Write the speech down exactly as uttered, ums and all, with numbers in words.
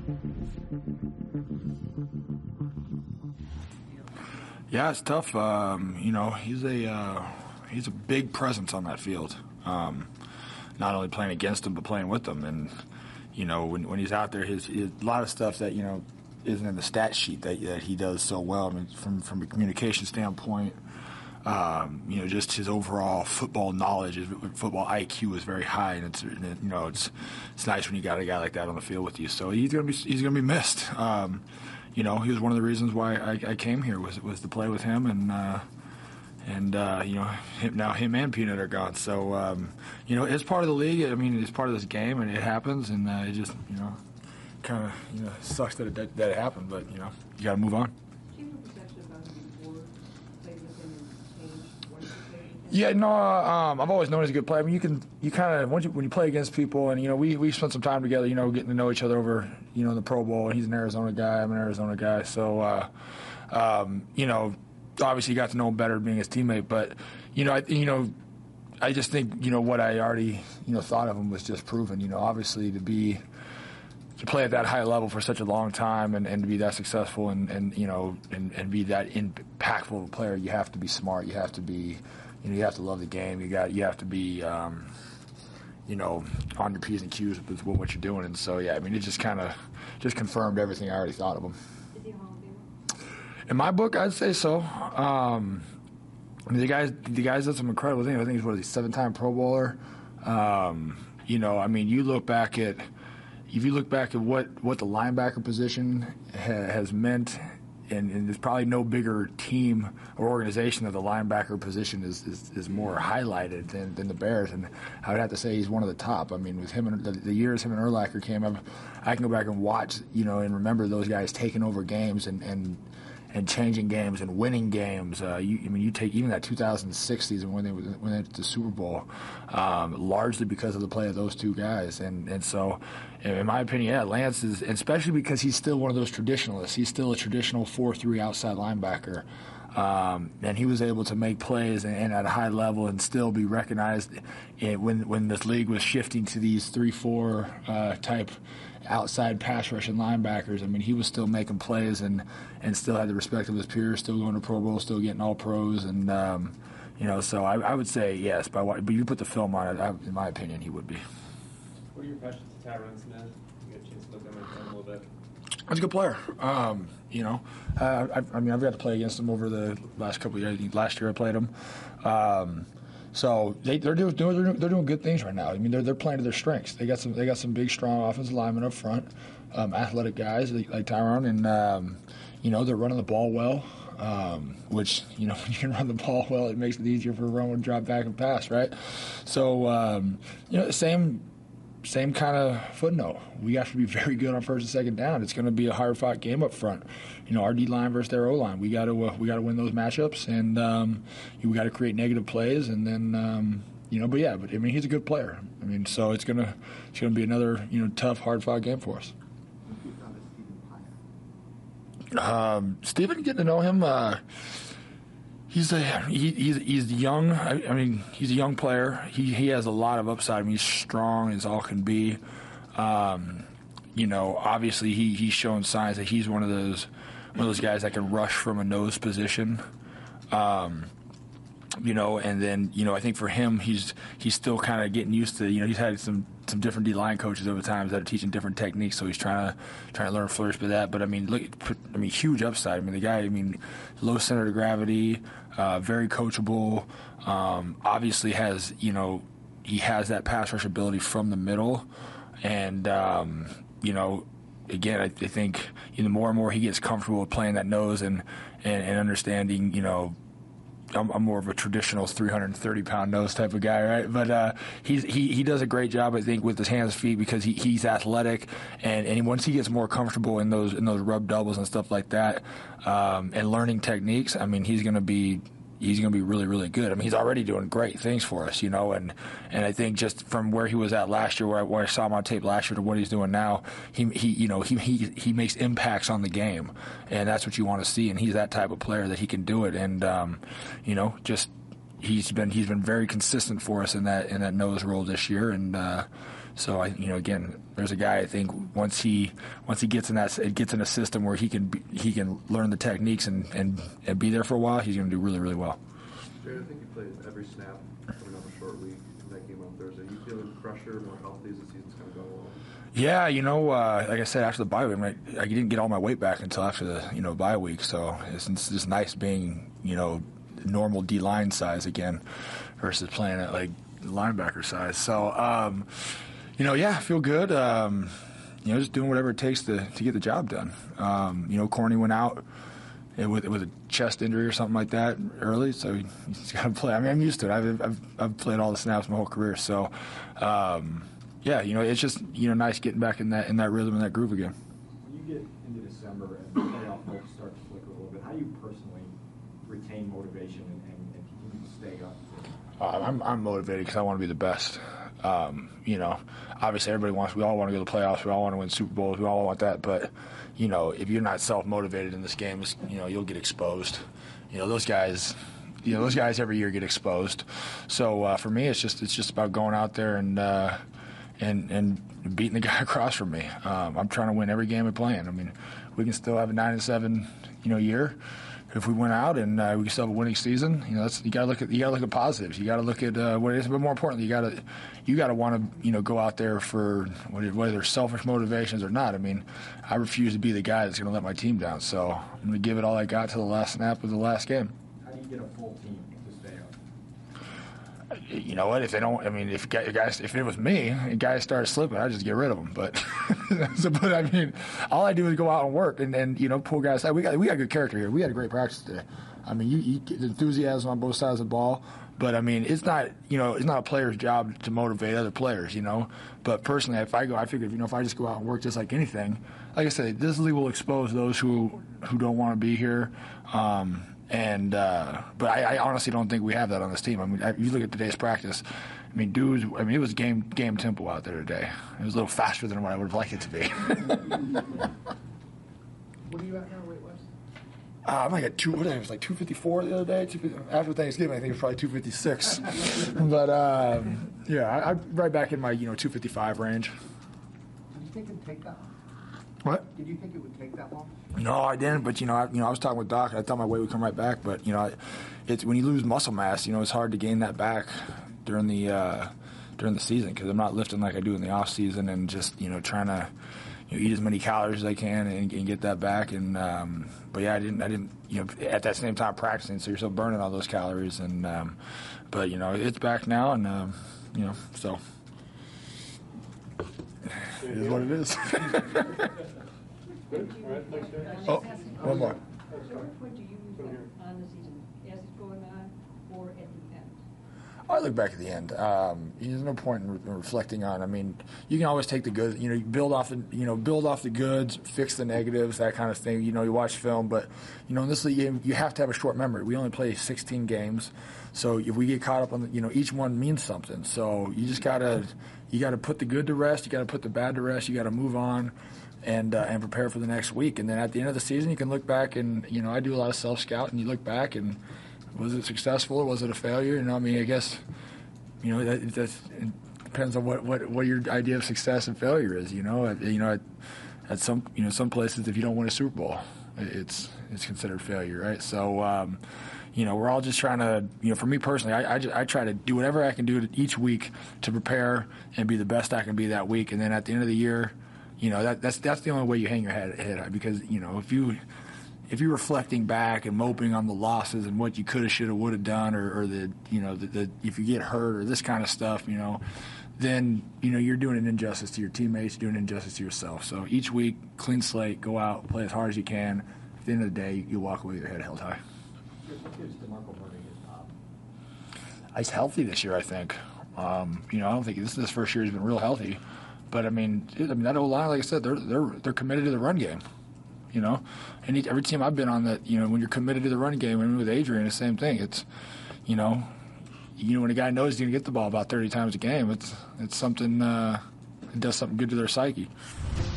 Yeah, it's tough. Um, you know, he's a uh, he's a big presence on that field. Um, not only playing against him, but playing with him. And you know, when when he's out there, his, his a lot of stuff that you know isn't in the stat sheet that that he does so well. I mean, from from a communication standpoint, um, you know, just his overall football knowledge, his football I Q is very high, and it's and it, you know it's it's nice when you got a guy like that on the field with you. So he's gonna be he's gonna be missed. Um, You know, he was one of the reasons why I, I came here was was to play with him, and uh, and uh, you know, him, now him and Peanut are gone. So um, you know, it's part of the league. I mean, it's part of this game, and it happens, and uh, it just you know, kind of you know sucks that it that, that it happened. But you know, you got to move on. Yeah, no, um, I've always known he's a good player. I mean, you can, you kind of, when you, when you play against people, and, you know, we, we spent some time together, you know, getting to know each other over, you know, the Pro Bowl, and he's an Arizona guy, I'm an Arizona guy, so, uh, um, you know, obviously you got to know him better being his teammate, but, you know, I, you know, I just think, you know, what I already, you know, thought of him was just proven, you know, obviously to be, to play at that high level for such a long time and, and to be that successful and, and you know, and, and be that impactful of a player, you have to be smart, you have to be, you know, you have to love the game. You got, you have to be, um, you know, on your P's and Q's with what you're doing. And so, yeah, I mean, it just kind of just confirmed everything I already thought of him. Is he a Hall of Famer? In my book, I'd say so. Um, I mean, the guys, the guys did some incredible things. I think he's what, he's a seven-time Pro Bowler. Um, you know, I mean, you look back at, if you look back at what, what the linebacker position ha- has meant. And, and there's probably no bigger team or organization that the linebacker position is, is, is more highlighted than, than the Bears. And I would have to say he's one of the top. I mean, with him and the, the years him and Urlacher came up, I can go back and watch, you know, and remember those guys taking over games and, and, and changing games and winning games. Uh, you, I mean, you take even that two thousand six season when they when they went to the Super Bowl, um, largely because of the play of those two guys. And and so, in my opinion, yeah, Lance is, especially because he's still one of those traditionalists. He's still a traditional four three outside linebacker. Um, and he was able to make plays and, and at a high level and still be recognized in, when when this league was shifting to these three four uh, type outside pass rushing linebackers. I mean, he was still making plays and, and still had the respect of his peers, still going to Pro Bowl, still getting all pros. And, um, you know, so I, I would say yes. By what, but you put the film on it, I, in my opinion, he would be. What are your impressions of Tyron Smith? You got a chance to look at him a little bit. He's a good player. Um, you know, uh, I, I mean, I've got to play against him over the last couple of years. Last year I played him. Um, so they, they're doing they're doing they're doing good things right now. I mean, they're they're playing to their strengths. They got some they got some big, strong offensive linemen up front, um, athletic guys like, like Tyron, and um, you know they're running the ball well. Um, which you know when you can run the ball well, it makes it easier for a run to drop back and pass, right? So um, you know the same. Same kind of footnote. We have to be very good on first and second down. It's going to be a hard-fought game up front. You know, our D line versus their O line. We got to uh, we got to win those matchups, and um, we got to create negative plays, and then um, you know. But yeah, but I mean, he's a good player. I mean, so it's gonna it's gonna be another you know tough, hard-fought game for us. Um, Stephen, getting to know him. Uh, He's a he, he's he's young. I, I mean, he's a young player. He he has a lot of upside. I mean, he's strong as all can be. Um, you know, obviously he he's shown signs that he's one of those one of those guys that can rush from a nose position. Um, you know, and then you know, I think for him, he's he's still kind of getting used to. You know, he's had some some different D line coaches over time that are teaching different techniques, so he's trying to trying to learn flourish with that. But I mean, look, I mean, huge upside. I mean, the guy. I mean, low center of gravity. Uh, very coachable. Um, obviously has, you know, he has that pass rush ability from the middle. And, um, you know, again, I, I think you know, the more and more he gets comfortable with playing that nose and, and, and understanding, you know, I'm, I'm more of a traditional three hundred thirty pound nose type of guy, right? But uh, he's, he he does a great job, I think, with his hands, feet because he, he's athletic, and, and once he gets more comfortable in those in those rub doubles and stuff like that, um, and learning techniques, I mean, he's going to be he's going to be really, really good. I mean, he's already doing great things for us, you know, and, and I think just from where he was at last year, where I, where I saw him on tape last year to what he's doing now, he, he you know, he, he, he makes impacts on the game, and that's what you want to see, and he's that type of player that he can do it, and, um, you know, just he's been he's been very consistent for us in that in that nose role this year, and uh, So I, you know, again, there's a guy I think once he once he gets in that it gets in a system where he can be, he can learn the techniques and, and, and be there for a while, he's going to do really really well. Jared, I think you played every snap coming up a short week in that game on Thursday. You feeling fresher, more healthy as the season's kind of going along? Yeah, you know, uh, like I said, after the bye week, I, mean, I didn't get all my weight back until after the you know bye week. So it's, it's just nice being you know normal D line size again versus playing at like linebacker size. So um, you know, yeah, I feel good. Um, you know, just doing whatever it takes to to get the job done. Um, you know, Corny went out with with a chest injury or something like that early, so he's got to play. I mean, I'm used to it. I've I've, I've played all the snaps my whole career, so. Um, Yeah, you know, it's just you know nice getting back in that in that rhythm and that groove again. When you get into December and the playoff hopes start to flicker a little bit, how do you personally retain motivation and, and, and continue to stay up? Uh, I'm I'm motivated because I want to be the best. Um, you know, obviously everybody wants. We all want to go to the playoffs. We all want to win Super Bowls. We all want that. But you know, if you're not self motivated in this game, it's, you know, you'll get exposed. You know, those guys. You know, those guys every year get exposed. So uh, for me, it's just it's just about going out there and. Uh, And, and beating the guy across from me. Um, I'm trying to win every game we're playing. I mean, we can still have a nine and seven, you know, year if we went out, and uh, we can still have a winning season. You know, that's, you got to look at you got to look at positives. You got to look at uh, what it is, but more importantly, you got to you got to want to you know go out there for whether there's selfish motivations or not. I mean, I refuse to be the guy that's going to let my team down. So I'm going to give it all I got to the last snap of the last game. How do you get a full team to stay up? You know what? If they don't, I mean, if guys, if it was me, and guys started slipping, I'd just get rid of them. But, so, but I mean, all I do is go out and work, and, and you know, pull guys out. We got we got good character here. We had a great practice today. I mean, you, you get the enthusiasm on both sides of the ball. But I mean, it's not you know, it's not a player's job to motivate other players. You know, but personally, if I go, I figure, you know, if I just go out and work just like anything, like I said, this league will expose those who who don't want to be here. Um, And uh, but I, I honestly don't think we have that on this team. I mean, if you look at today's practice, I mean, dudes. I mean, it was game game tempo out there today. It was a little faster than what I would have liked it to be. What are you at now, weight-wise? Uh, I'm like at two. What did I, it was like two fifty-four the other day. After Thanksgiving, I think it was probably two fifty-six. But um, yeah, I, I'm right back in my you know two fifty-five range. Did you think it'd take that long? What? Did you think it would take that long? No, I didn't. But you know, I, you know, I was talking with Doc. And I thought my weight would come right back. But you know, it's when you lose muscle mass, you know, it's hard to gain that back during the uh, during the season because I'm not lifting like I do in the off season and just you know trying to you know, eat as many calories as I can and, and get that back. And um, but yeah, I didn't. I didn't. You know, at that same time practicing, so you're still burning all those calories. And um, but you know, it's back now, and um, you know, so. It is what it is. Oh, one more. At what point do you reflect on the season as it's going on or at the end? I look back at the end. Um, there's no point in, re- in reflecting on. I mean, you can always take the good. You know, you build off the. You know, build off the goods, fix the negatives, that kind of thing. You know, you watch film, but you know, in this league, you, you have to have a short memory. We only play sixteen games, so if we get caught up on, the, you know, each one means something. So you just gotta, you gotta put the good to rest. You gotta put the bad to rest. You gotta move on. And uh, and prepare for the next week, and then at the end of the season, you can look back and you know I do a lot of self scout, and you look back and was it successful or was it a failure? You know, I mean, I guess you know that that's, it depends on what, what, what your idea of success and failure is. You know, at, you know, at, at some you know some places, if you don't win a Super Bowl, it's it's considered failure, right? So. Um, You know, we're all just trying to, you know, for me personally, I, I, just, I try to do whatever I can do to, each week to prepare and be the best I can be that week. And then at the end of the year, you know, that, that's that's the only way you hang your head, head high. Because, you know, if, you, if you're reflecting back and moping on the losses and what you could have, should have, would have done, or, or the, you know, the, the, if you get hurt or this kind of stuff, you know, then, you know, you're doing an injustice to your teammates, you're doing an injustice to yourself. So each week, clean slate, go out, play as hard as you can. At the end of the day, you walk away with your head held high. What gives DeMarco Murray his pop? He's healthy this year, I think. Um, you know, I don't think this is his first year he's been real healthy. But I mean, I mean that O-line, like I said, they're they're they're committed to the run game. You know, and every team I've been on that, you know, when you're committed to the run game, I mean, with Adrian, the same thing. It's, you know, you know when a guy knows he's going to get the ball about thirty times a game, it's it's something. Uh, it does something good to their psyche.